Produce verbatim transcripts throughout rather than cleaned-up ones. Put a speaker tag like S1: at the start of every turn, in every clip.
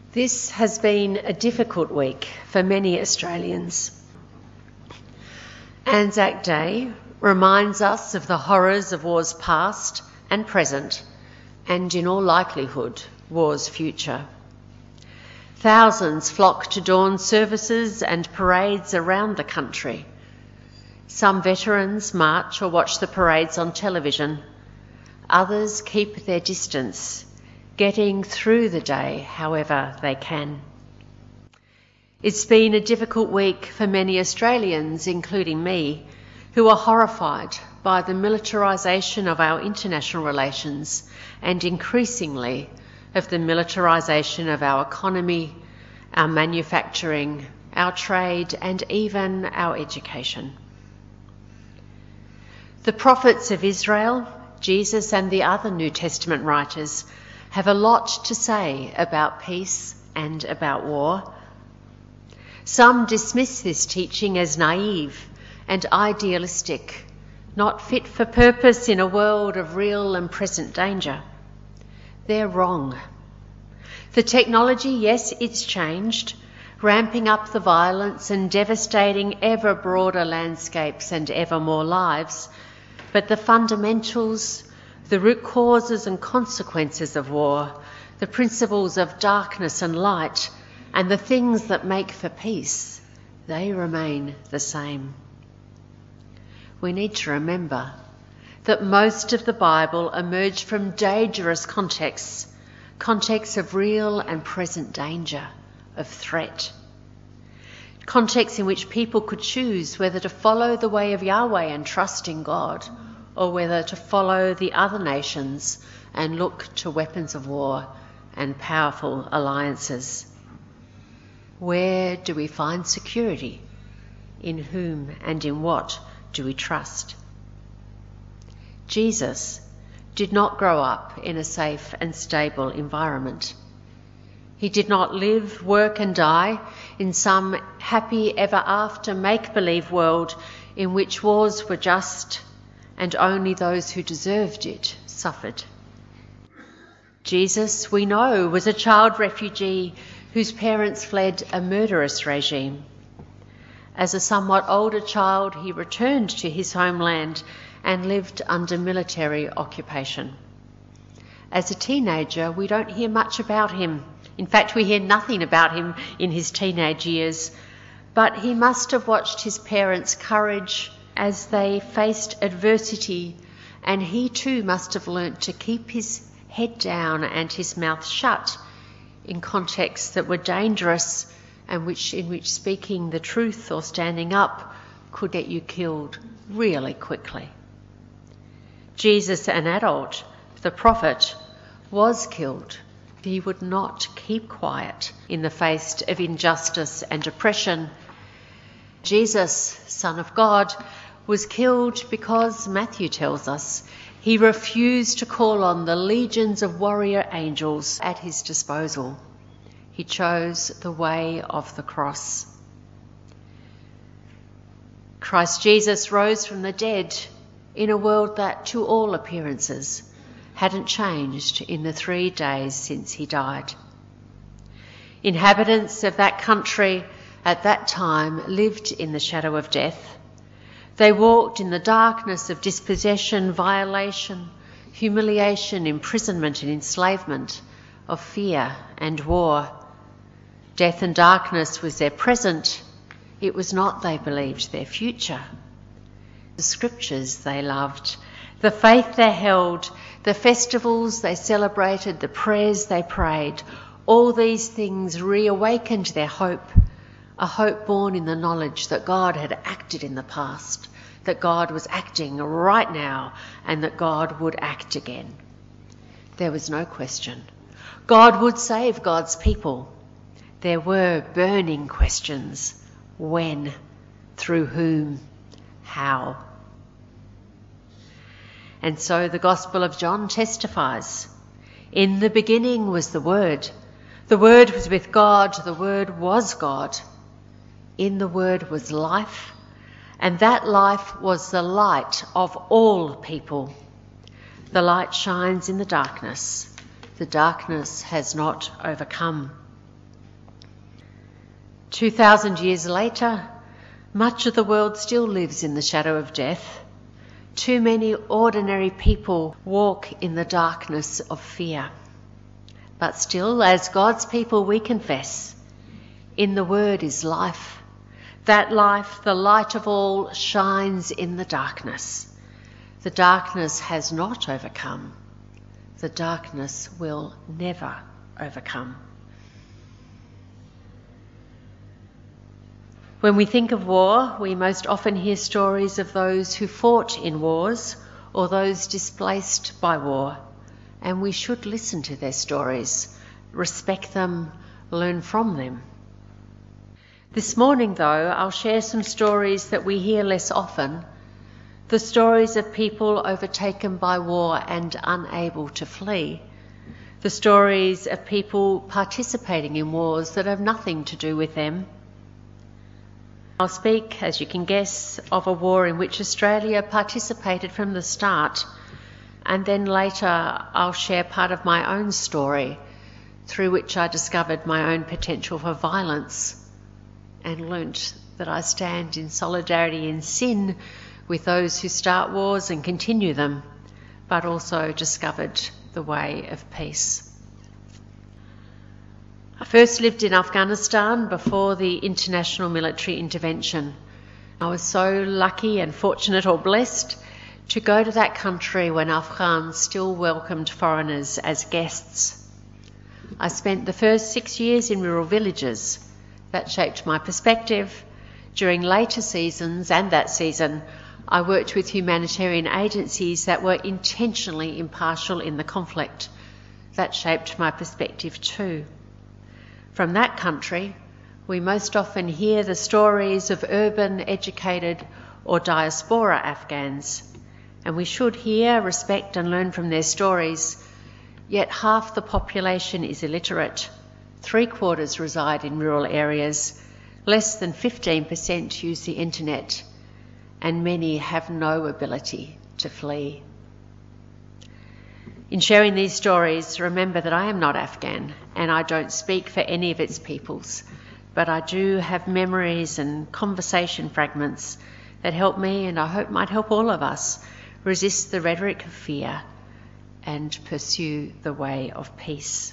S1: This has been a difficult week for many Australians. Anzac Day reminds us of the horrors of wars past and present, and in all likelihood, war's future. Thousands flock to dawn services and parades around the country. Some veterans march or watch the parades on television. Others keep their distance, getting through the day however they can. It's been a difficult week for many Australians, including me, who are horrified by the militarisation of our international relations and increasingly of the militarisation of our economy, our manufacturing, our trade and even our education. The prophets of Israel, Jesus and the other New Testament writers have a lot to say about peace and about war. Some dismiss this teaching as naive and idealistic, not fit for purpose in a world of real and present danger. They're wrong. The technology, yes, it's changed, ramping up the violence and devastating ever broader landscapes and ever more lives, but the fundamentals, the root causes and consequences of war, the principles of darkness and light, and the things that make for peace, they remain the same. We need to remember that most of the Bible emerged from dangerous contexts, contexts of real and present danger, of threat. Contexts in which people could choose whether to follow the way of Yahweh and trust in God, or whether to follow the other nations and look to weapons of war and powerful alliances. Where do we find security? In whom and in what do we trust? Jesus did not grow up in a safe and stable environment. He did not live, work and die in some happy ever after make-believe world in which wars were just and only those who deserved it suffered. Jesus, we know, was a child refugee whose parents fled a murderous regime. As a somewhat older child, he returned to his homeland and lived under military occupation. As a teenager, we don't hear much about him. In fact, we hear nothing about him in his teenage years. But he must have watched his parents' courage as they faced adversity, and he too must have learnt to keep his head down and his mouth shut in contexts that were dangerous and which in which speaking the truth or standing up could get you killed really quickly. Jesus, an adult, the prophet, was killed. He would not keep quiet in the face of injustice and oppression. Jesus, Son of God, was killed because, Matthew tells us, he refused to call on the legions of warrior angels at his disposal. He chose the way of the cross. Christ Jesus rose from the dead in a world that, to all appearances, hadn't changed in the three days since he died. Inhabitants of that country at that time lived in the shadow of death. They walked in the darkness of dispossession, violation, humiliation, imprisonment and enslavement, of fear and war. Death and darkness was their present. It was not, they believed, their future. The scriptures they loved, the faith they held, the festivals they celebrated, the prayers they prayed, all these things reawakened their hope, a hope born in the knowledge that God had acted in the past, that God was acting right now, and that God would act again. There was no question. God would save God's people. There were burning questions. When? Through whom? How? And so the Gospel of John testifies. In the beginning was the Word. The Word was with God. The Word was God. In the Word was life, and that life was the light of all people. The light shines in the darkness. The darkness has not overcome. Two thousand years later, much of the world still lives in the shadow of death. Too many ordinary people walk in the darkness of fear. But still, as God's people, we confess, in the Word is life. That life, the light of all, shines in the darkness. The darkness has not overcome. The darkness will never overcome. When we think of war, we most often hear stories of those who fought in wars or those displaced by war, and we should listen to their stories, respect them, learn from them. This morning, though, I'll share some stories that we hear less often, the stories of people overtaken by war and unable to flee, the stories of people participating in wars that have nothing to do with them. I'll speak, as you can guess, of a war in which Australia participated from the start, and then later I'll share part of my own story through which I discovered my own potential for violence and learnt that I stand in solidarity in sin with those who start wars and continue them, but also discovered the way of peace. I first lived in Afghanistan before the international military intervention. I was so lucky and fortunate or blessed to go to that country when Afghans still welcomed foreigners as guests. I spent the first six years in rural villages. That shaped my perspective. During later seasons and that season, I worked with humanitarian agencies that were intentionally impartial in the conflict. That shaped my perspective too. From that country, we most often hear the stories of urban, educated or diaspora Afghans, and we should hear, respect and learn from their stories, yet half the population is illiterate, three quarters reside in rural areas, less than fifteen percent use the internet, and many have no ability to flee. In sharing these stories, remember that I am not Afghan and I don't speak for any of its peoples, but I do have memories and conversation fragments that help me, and I hope might help all of us, resist the rhetoric of fear and pursue the way of peace.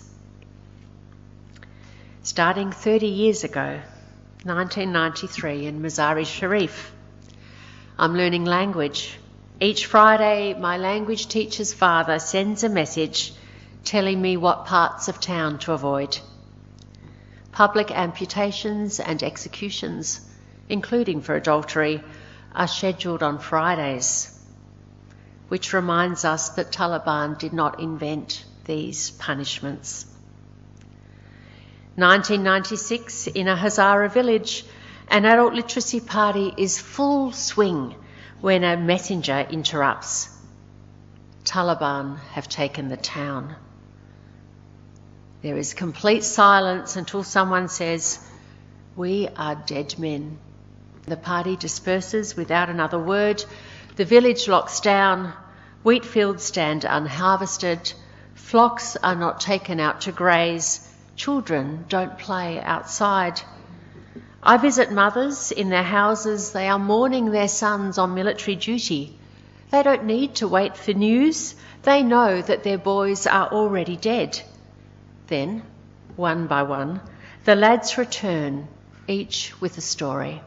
S1: Starting thirty years ago, nineteen ninety-three, in Mazar-i-Sharif, I'm learning language. Each Friday, my language teacher's father sends a message telling me what parts of town to avoid. Public amputations and executions, including for adultery, are scheduled on Fridays, which reminds us that Taliban did not invent these punishments. nineteen ninety-six, in a Hazara village, an adult literacy party is full swing when a messenger interrupts. Taliban have taken the town. There is complete silence until someone says, "We are dead men." The party disperses without another word. The village locks down. Wheat fields stand unharvested. Flocks are not taken out to graze. Children don't play outside. I visit mothers in their houses. They are mourning their sons on military duty. They don't need to wait for news. They know that their boys are already dead. Then, one by one, the lads return, each with a story.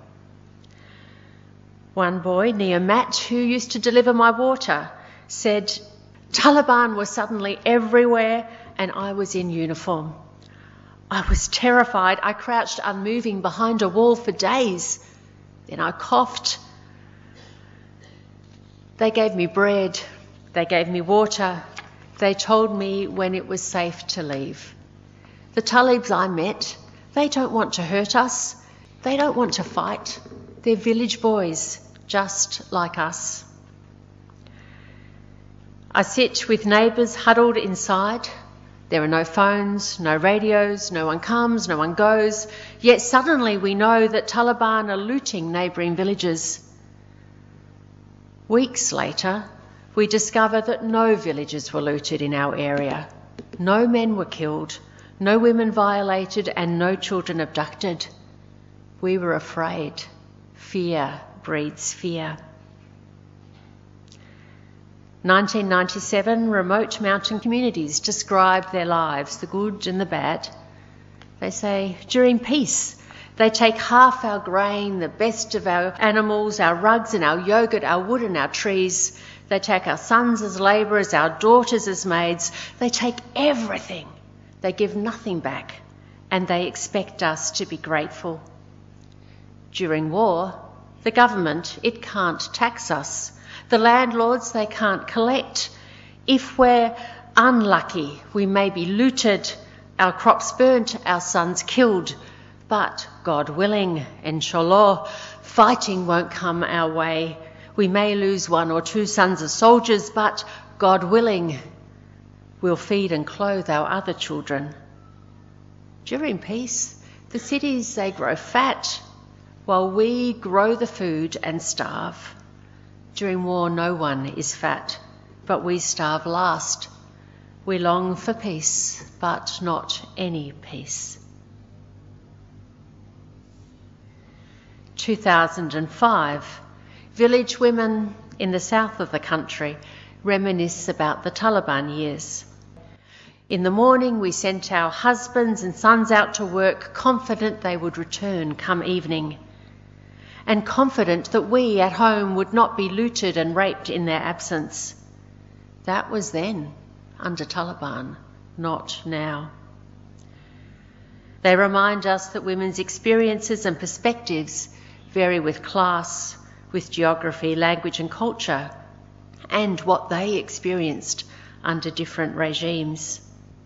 S1: One boy, near Matt, who used to deliver my water, said, "Taliban were suddenly everywhere and I was in uniform. I was terrified. I crouched unmoving behind a wall for days. Then I coughed. They gave me bread. They gave me water. They told me when it was safe to leave. The Talibs I met, they don't want to hurt us. They don't want to fight. They're village boys, just like us." I sit with neighbours huddled inside. There are no phones, no radios, no one comes, no one goes. Yet suddenly we know that Taliban are looting neighbouring villages. Weeks later, we discover that no villages were looted in our area. No men were killed, no women violated, and no children abducted. We were afraid. Fear breeds fear. nineteen ninety-seven, remote mountain communities describe their lives, the good and the bad. They say, during peace, they take half our grain, the best of our animals, our rugs and our yogurt, our wood and our trees. They take our sons as labourers, our daughters as maids. They take everything. They give nothing back, and they expect us to be grateful. During war, the government, it can't tax us. The landlords, they can't collect. If we're unlucky, we may be looted, our crops burnt, our sons killed. But God willing, inshallah, fighting won't come our way. We may lose one or two sons as soldiers, but God willing, we'll feed and clothe our other children. During peace, the cities, they grow fat, while we grow the food and starve. During war, no one is fat, but we starve last. We long for peace, but not any peace. two thousand five, village women in the south of the country reminisce about the Taliban years. In the morning, we sent our husbands and sons out to work, confident they would return come evening, and confident that we at home would not be looted and raped in their absence. That was then, under Taliban, not now. They remind us that women's experiences and perspectives vary with class, with geography, language and culture, and what they experienced under different regimes.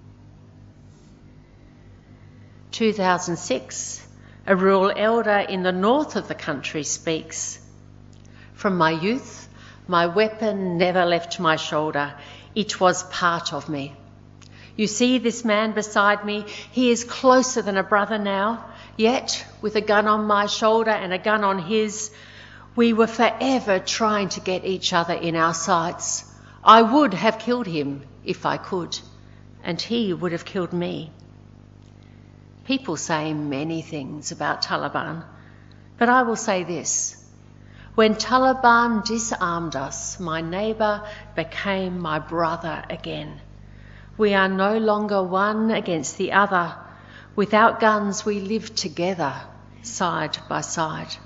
S1: two thousand six, a rural elder in the north of the country speaks. From my youth, my weapon never left my shoulder. It was part of me. You see this man beside me, he is closer than a brother now, yet with a gun on my shoulder and a gun on his, we were forever trying to get each other in our sights. I would have killed him if I could, and he would have killed me. People say many things about Taliban, but I will say this. When Taliban disarmed us, my neighbour became my brother again. We are no longer one against the other. Without guns, we live together, side by side.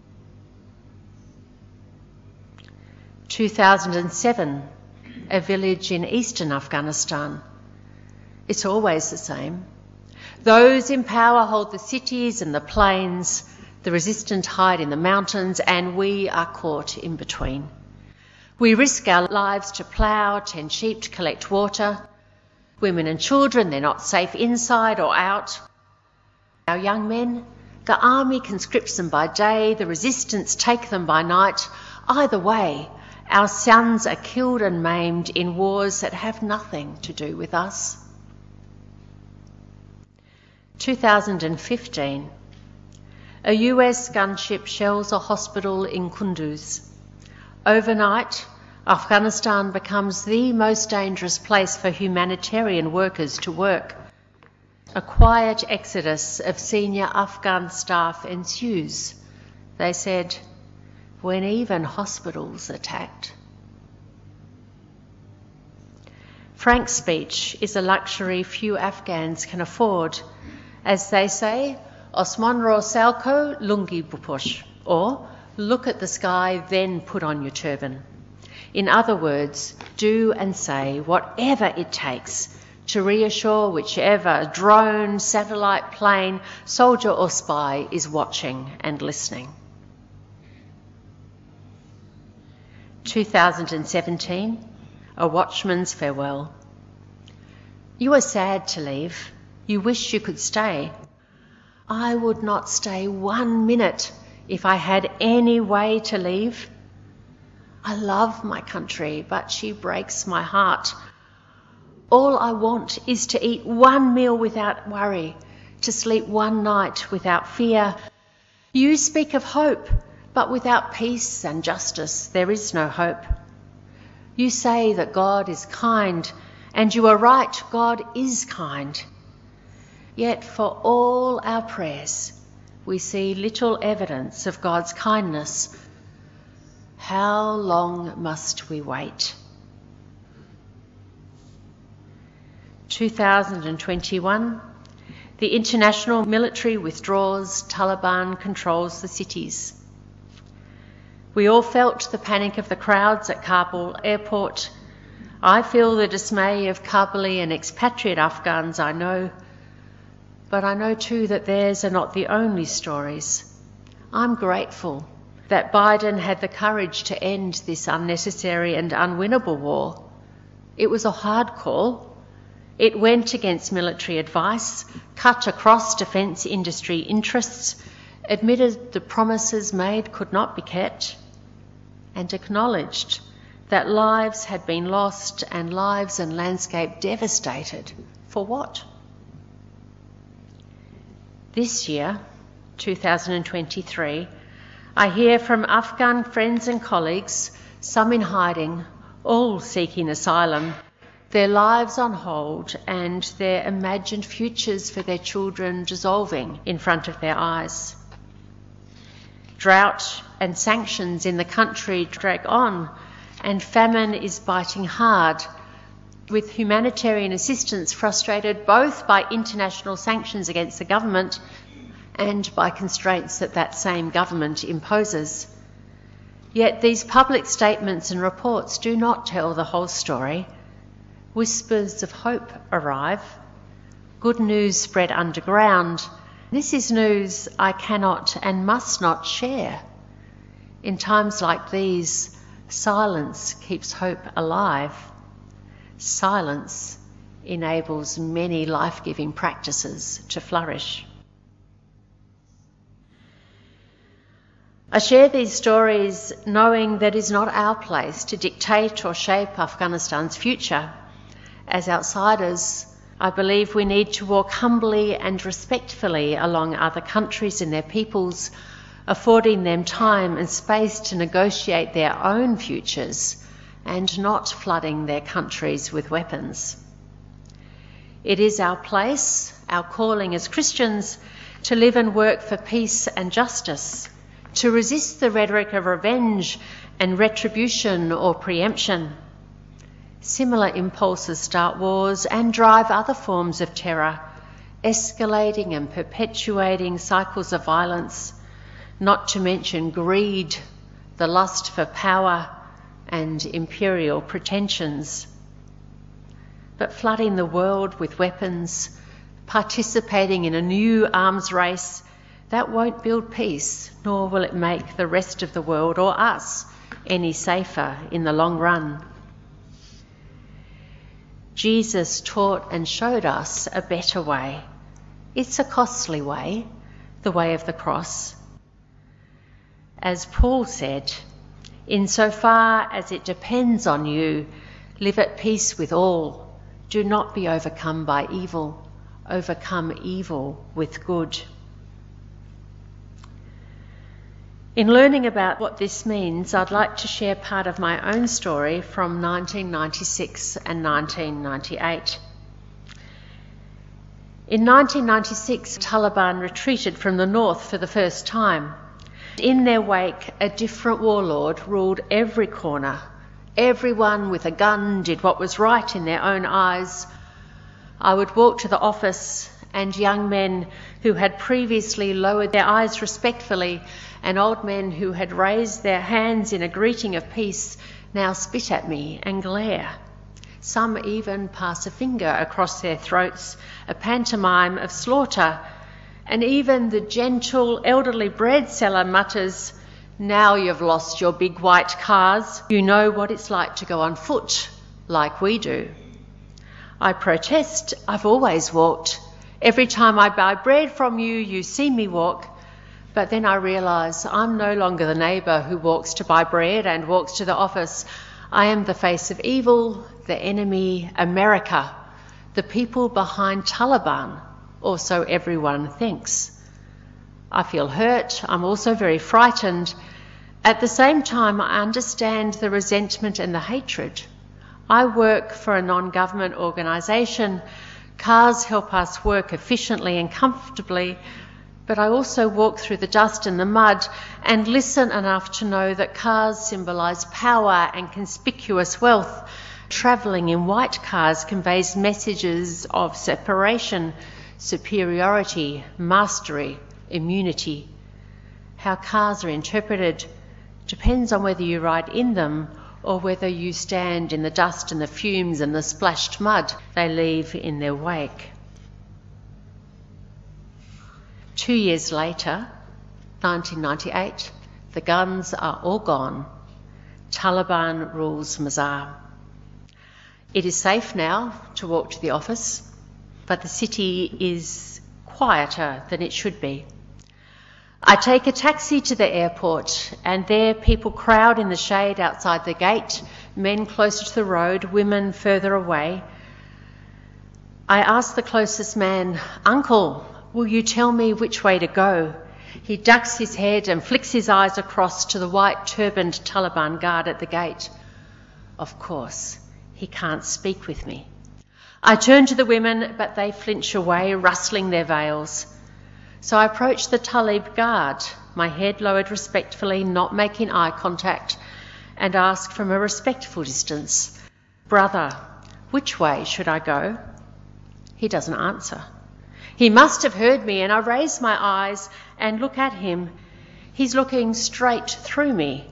S1: two thousand seven, a village in eastern Afghanistan. It's always the same. Those in power hold the cities and the plains, the resistant hide in the mountains, and we are caught in between. We risk our lives to plough, tend sheep, to collect water. Women and children, they're not safe inside or out. Our young men, the army conscripts them by day, the resistance take them by night. Either way, our sons are killed and maimed in wars that have nothing to do with us. two thousand fifteen, a U S gunship shells a hospital in Kunduz. Overnight, Afghanistan becomes the most dangerous place for humanitarian workers to work. A quiet exodus of senior Afghan staff ensues. They said, when even hospitals attacked. Frank speech is a luxury few Afghans can afford. As they say, Osman ro salko lungi bupush, or look at the sky, then put on your turban. In other words, do and say whatever it takes to reassure whichever drone, satellite, plane, soldier or spy is watching and listening. two thousand seventeen, a watchman's farewell. You are sad to leave. You wish you could stay. I would not stay one minute if I had any way to leave. I love my country, but she breaks my heart. All I want is to eat one meal without worry, to sleep one night without fear. You speak of hope, but without peace and justice, there is no hope. You say that God is kind, and you are right, God is kind. Yet for all our prayers, we see little evidence of God's kindness. How long must we wait? two thousand twenty-one, the international military withdraws, Taliban controls the cities. We all felt the panic of the crowds at Kabul airport. I feel the dismay of Kabuli and expatriate Afghans I know, but I know too that theirs are not the only stories. I'm grateful that Biden had the courage to end this unnecessary and unwinnable war. It was a hard call. It went against military advice, cut across defence industry interests, admitted the promises made could not be kept, and acknowledged that lives had been lost and lives and landscape devastated. For what? This year, two thousand twenty-three, I hear from Afghan friends and colleagues, some in hiding, all seeking asylum, their lives on hold and their imagined futures for their children dissolving in front of their eyes. Drought and sanctions in the country drag on, and famine is biting hard, with humanitarian assistance frustrated both by international sanctions against the government and by constraints that that same government imposes. Yet these public statements and reports do not tell the whole story. Whispers of hope arrive. Good news spread underground. This is news I cannot and must not share. In times like these, silence keeps hope alive. Silence enables many life-giving practices to flourish. I share these stories knowing that it is not our place to dictate or shape Afghanistan's future. As outsiders, I believe we need to walk humbly and respectfully along other countries and their peoples, affording them time and space to negotiate their own futures and not flooding their countries with weapons. It is our place, our calling as Christians, to live and work for peace and justice, to resist the rhetoric of revenge and retribution or preemption. Similar impulses start wars and drive other forms of terror, escalating and perpetuating cycles of violence, not to mention greed, the lust for power, and imperial pretensions. But flooding the world with weapons, participating in a new arms race, that won't build peace, nor will it make the rest of the world or us any safer in the long run. Jesus taught and showed us a better way. It's a costly way, the way of the cross. As Paul said, insofar as it depends on you, live at peace with all. Do not be overcome by evil. Overcome evil with good. In learning about what this means, I'd like to share part of my own story from nineteen ninety-six and nineteen ninety-eight. In nineteen ninety-six, Taliban retreated from the north for the first time. In their wake, a different warlord ruled every corner. Everyone with a gun did what was right in their own eyes. I would walk to the office, and young men who had previously lowered their eyes respectfully and old men who had raised their hands in a greeting of peace now spit at me and glare. Some even pass a finger across their throats, a pantomime of slaughter, and even the gentle elderly bread seller mutters, "Now you've lost your big white cars. You know what it's like to go on foot, like we do." I protest, I've always walked. Every time I buy bread from you, you see me walk. But then I realise I'm no longer the neighbour who walks to buy bread and walks to the office. I am the face of evil, the enemy, America, the people behind Taliban, or so everyone thinks. I feel hurt. I'm also very frightened. At the same time, I understand the resentment and the hatred. I work for a non-government organisation. Cars help us work efficiently and comfortably, but I also walk through the dust and the mud and listen enough to know that cars symbolise power and conspicuous wealth. Travelling in white cars conveys messages of separation, superiority, mastery, immunity. How cars are interpreted depends on whether you ride in them or whether you stand in the dust and the fumes and the splashed mud they leave in their wake. Two years later, nineteen ninety-eight, the guns are all gone. Taliban rules Mazar. It is safe now to walk to the office, but the city is quieter than it should be. I take a taxi to the airport, and there people crowd in the shade outside the gate, men closer to the road, women further away. I ask the closest man, "Uncle, will you tell me which way to go?" He ducks his head and flicks his eyes across to the white turbaned Taliban guard at the gate. Of course, he can't speak with me. I turn to the women, but they flinch away, rustling their veils. So I approach the Talib guard, my head lowered respectfully, not making eye contact, and ask from a respectful distance, "Brother, which way should I go?" He doesn't answer. He must have heard me, and I raise my eyes and look at him. He's looking straight through me.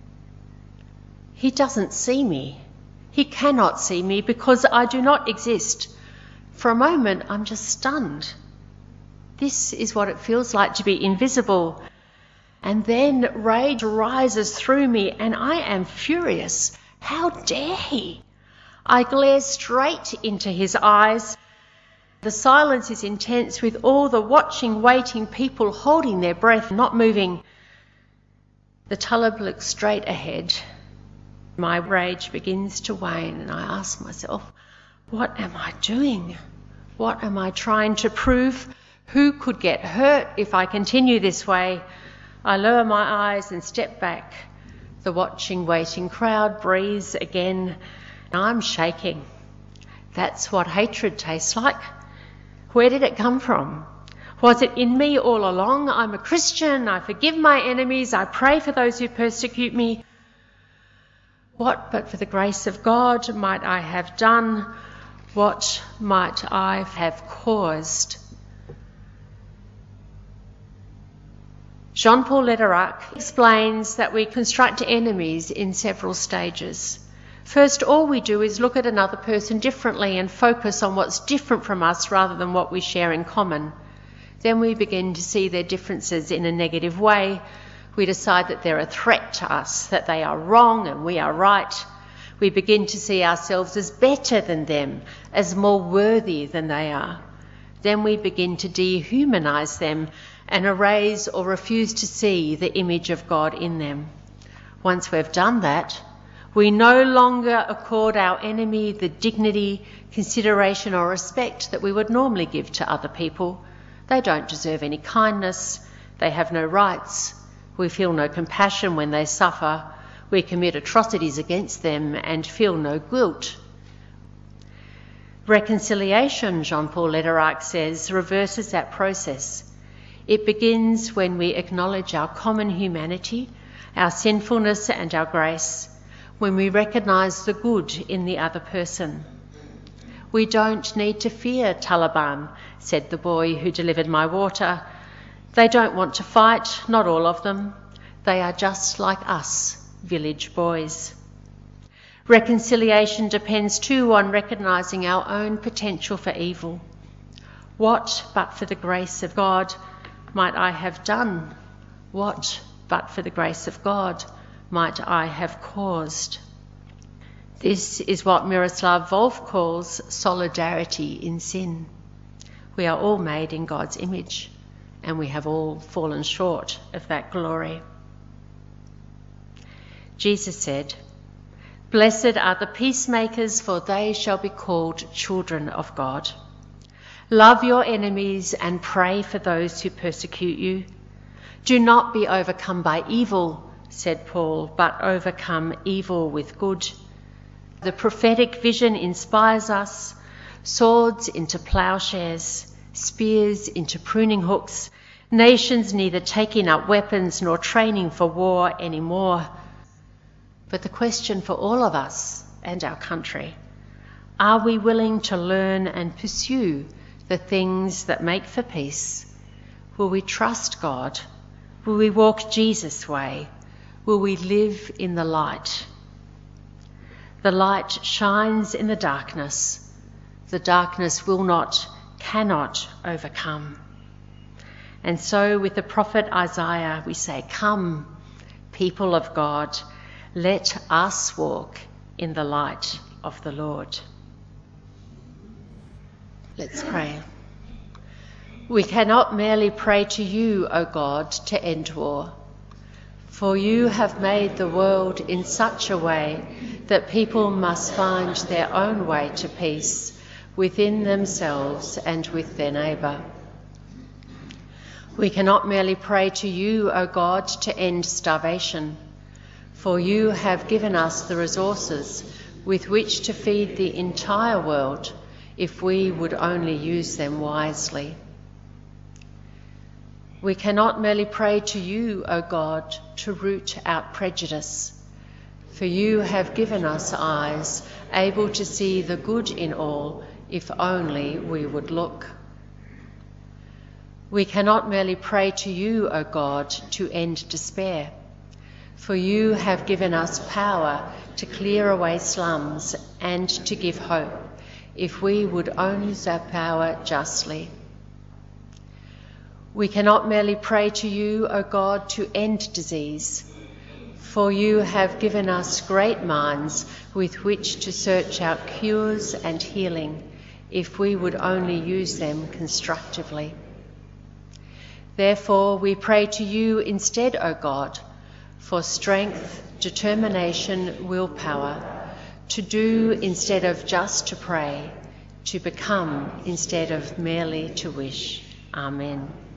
S1: He doesn't see me. He cannot see me because I do not exist. For a moment, I'm just stunned. This is what it feels like to be invisible. And then rage rises through me and I am furious. How dare he? I glare straight into his eyes. The silence is intense with all the watching, waiting people holding their breath, not moving. The Talib looks straight ahead. My rage begins to wane and I ask myself, what am I doing? What am I trying to prove? Who could get hurt if I continue this way? I lower my eyes and step back. The watching, waiting crowd breathes again. I'm shaking. That's what hatred tastes like. Where did it come from? Was it in me all along? I'm a Christian. I forgive my enemies. I pray for those who persecute me. What but for the grace of God might I have done? What might I have caused? Jean-Paul Lederach explains that we construct enemies in several stages. First, all we do is look at another person differently and focus on what's different from us rather than what we share in common. Then we begin to see their differences in a negative way. We decide that they're a threat to us, that they are wrong and we are right. We begin to see ourselves as better than them, as more worthy than they are. Then we begin to dehumanize them and erase or refuse to see the image of God in them. Once we've done that, we no longer accord our enemy the dignity, consideration or respect that we would normally give to other people. They don't deserve any kindness. They have no rights. We feel no compassion when they suffer. We commit atrocities against them and feel no guilt. Reconciliation, Jean-Paul Lederach says, reverses that process. It begins when we acknowledge our common humanity, our sinfulness and our grace, when we recognise the good in the other person. We don't need to fear Taliban, said the boy who delivered my water. They don't want to fight, not all of them. They are just like us, village boys. Reconciliation depends too on recognising our own potential for evil. What but for the grace of God might I have done? What but for the grace of God might I have caused? This is what Miroslav Volf calls solidarity in sin. We are all made in God's image, and we have all fallen short of that glory. Jesus said, "Blessed are the peacemakers, for they shall be called children of God. Love your enemies and pray for those who persecute you. Do not be overcome by evil," said Paul, "but overcome evil with good." The prophetic vision inspires us. Swords into ploughshares, spears into pruning hooks, Nations neither taking up weapons nor training for war anymore. But the question for all of us and our country, are we willing to learn and pursue the things that make for peace? Will we trust God? Will we walk Jesus' way? Will we live in the light? The light shines in the darkness. The darkness will not, cannot overcome. And so with the prophet Isaiah, we say, "Come, people of God, let us walk in the light of the Lord." Let's pray. We cannot merely pray to you, O God, to end war, for you have made the world in such a way that people must find their own way to peace within themselves and with their neighbour. We cannot merely pray to you, O God, to end starvation, for you have given us the resources with which to feed the entire world if we would only use them wisely. We cannot merely pray to you, O God, to root out prejudice, for you have given us eyes able to see the good in all if only we would look. We cannot merely pray to you, O God, to end despair, for you have given us power to clear away slums and to give hope, if we would only use our power justly. We cannot merely pray to you, O God, to end disease, for you have given us great minds with which to search out cures and healing, if we would only use them constructively. Therefore, we pray to you instead, O God, for strength, determination, willpower, to do instead of just to pray, to become instead of merely to wish. Amen.